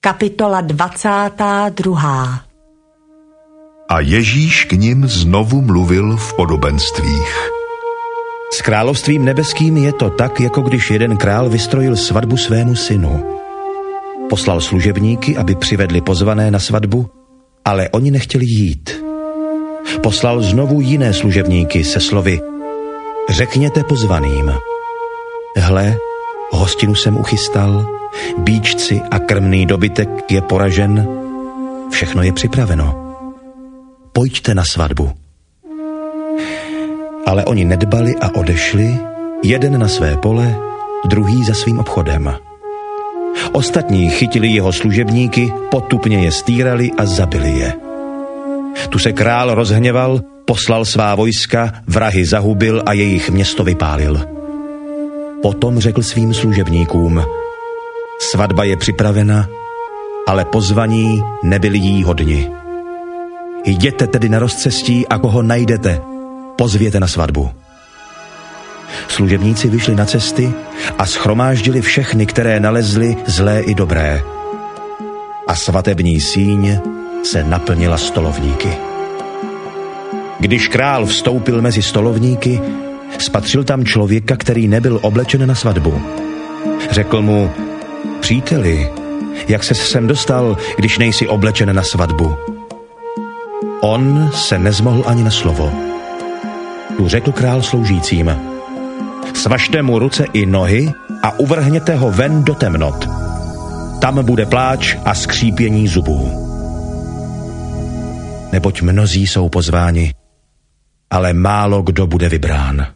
Kapitola 22. A Ježíš k nim znovu mluvil v podobenstvích. S královstvím nebeským je to tak, jako když jeden král vystrojil svatbu svému synu. Poslal služebníky, aby přivedli pozvané na svatbu, ale oni nechtěli jít. Poslal znovu jiné služebníky se slovy: řekněte pozvaným: hle, hostinu jsem uchystal, bíčci a krmný dobytek je poražen, všechno je připraveno. Pojďte na svatbu. Ale oni nedbali a odešli, jeden na své pole, druhý za svým obchodem. Ostatní chytili jeho služebníky, potupně je stýrali a zabili je. Tu se král rozhněval, poslal svá vojska, vrahy zahubil a jejich město vypálil. Potom řekl svým služebníkům: svatba je připravena, ale pozvaní nebyli jí hodni. Jděte tedy na rozcestí a koho najdete, pozvěte na svatbu. Služebníci vyšli na cesty a shromáždili všechny, které nalezli, zlé i dobré. A svatební síň se naplnila stolovníky. Když král vstoupil mezi stolovníky, spatřil tam člověka, který nebyl oblečen na svatbu. Řekl mu: příteli, jak ses sem dostal, když nejsi oblečen na svatbu? On se nezmohl ani na slovo. Tu řekl král sloužícím: svažte mu ruce i nohy a uvrhněte ho ven do temnot. Tam bude pláč a skřípění zubů. Neboť mnozí jsou pozváni, ale málo kdo bude vybrán.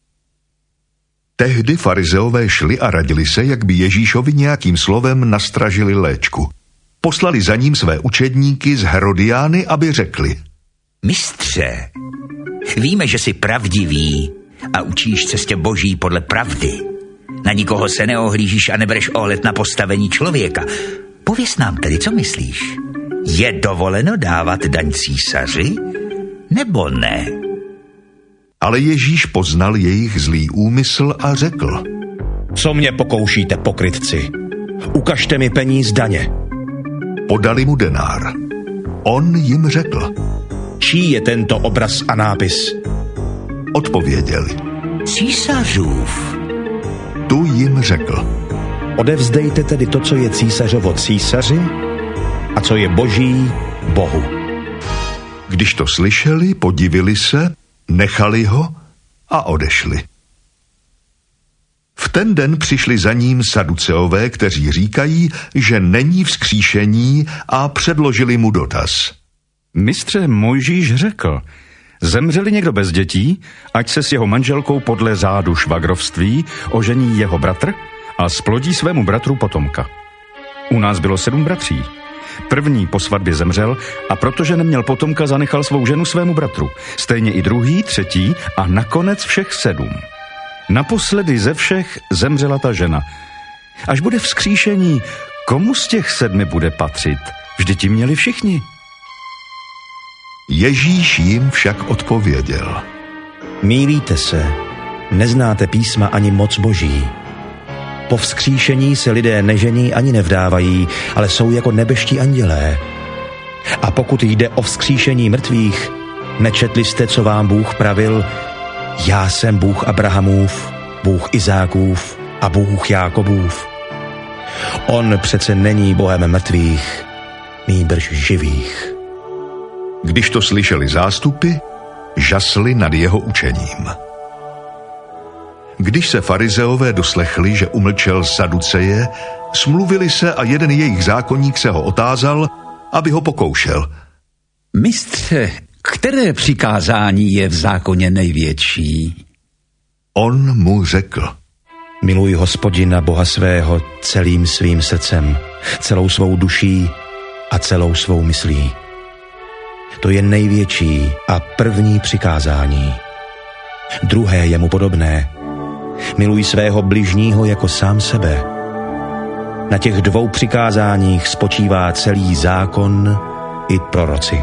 Tehdy farizeové šli a radili se, jak by Ježíšovi nějakým slovem nastražili léčku. Poslali za ním své učedníky z Herodiány, aby řekli: Mistře, víme, že jsi pravdivý a učíš cestě Boží podle pravdy. Na nikoho se neohlížíš a nebereš ohled na postavení člověka. Pověz nám tedy, co myslíš? Je dovoleno dávat daň císaři, nebo ne? Ale Ježíš poznal jejich zlý úmysl a řekl: co mě pokoušíte, pokrytci? Ukažte mi peníz daně. Podali mu denár. On jim řekl: čí je tento obraz a nápis? Odpověděli: Císařův. Tu jim řekl: odevzdejte tedy to, co je císařovo císaři a co je boží Bohu. Když to slyšeli, podivili se, nechali ho a odešli. V ten den přišli za ním saduceové, kteří říkají, že není vzkříšení, a předložili mu dotaz. Mistře, Mojžíš řekl: zemřeli někdo bez dětí, ať se s jeho manželkou podle řádu švagrovství ožení jeho bratr a splodí svému bratru potomka. U nás bylo 7 bratří. První po svatbě zemřel a protože neměl potomka, zanechal svou ženu svému bratru. Stejně i druhý, třetí a nakonec všech 7. Naposledy ze všech zemřela ta žena. Až bude vzkříšení, komu z těch 7 bude patřit? Vždyť ti měli všichni. Ježíš jim však odpověděl: mýlíte se, neznáte písma ani moc Boží. Po vzkříšení se lidé nežení ani nevdávají, ale jsou jako nebeští andělé. A pokud jde o vzkříšení mrtvých, nečetli jste, co vám Bůh pravil: já jsem Bůh Abrahamův, Bůh Izákův a Bůh Jákobův. On přece není Bohem mrtvých, nýbrž živých. Když to slyšeli zástupy, žasli nad jeho učením. Když se farizeové doslechli, že umlčel saduceje, smluvili se a jeden jejich zákonník se ho otázal, aby ho pokoušel. Mistře, které přikázání je v zákoně největší? On mu řekl: miluj Hospodina Boha svého celým svým srdcem, celou svou duší a celou svou myslí. To je největší a první přikázání. Druhé je mu podobné: miluj svého bližního jako sám sebe. Na těch 2 přikázáních spočívá celý zákon i proroci.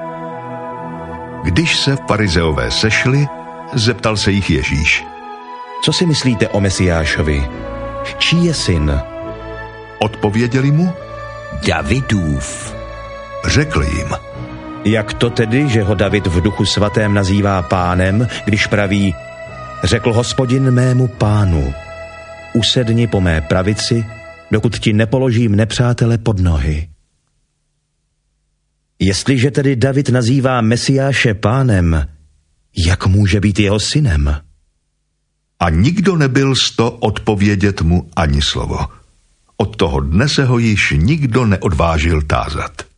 Když se farizeové sešli, zeptal se jich Ježíš: co si myslíte o Mesiášovi? Čí je syn? Odpověděli mu: Davidův. Řekl jim: Jak to tedy, že ho David v Duchu svatém nazývá pánem, když praví: Řekl Hospodin mému pánu, usedni po mé pravici, dokud ti nepoložím nepřátele pod nohy. Jestliže tedy David nazývá Mesiáše pánem, jak může být jeho synem? A nikdo nebyl z to odpovědět mu ani slovo. Od toho dne se ho již nikdo neodvážil tázat.